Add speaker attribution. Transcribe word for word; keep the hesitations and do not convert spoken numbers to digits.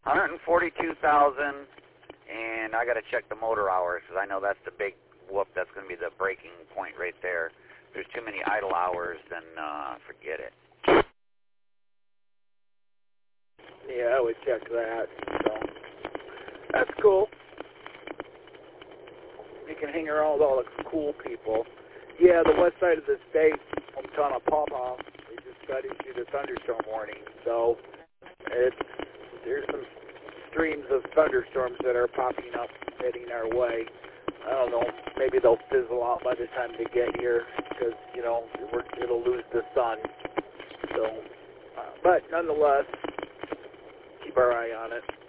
Speaker 1: one hundred forty-two thousand, and I got to check the motor hours because I know that's the big whoop. That's going to be the breaking point right there. If there's too many idle hours, then uh, forget it.
Speaker 2: Yeah, I would check that. So that's cool. You can hang around with all the cool people. Yeah, the west side of the state, hometown of Pawpaw, they just got issued a thunderstorm warning. So it's there's some streams of thunderstorms that are popping up, heading our way. I don't know, maybe they'll fizzle out by the time they get here because, you know, we're, it'll lose the sun. So, uh, but nonetheless, keep our eye on it.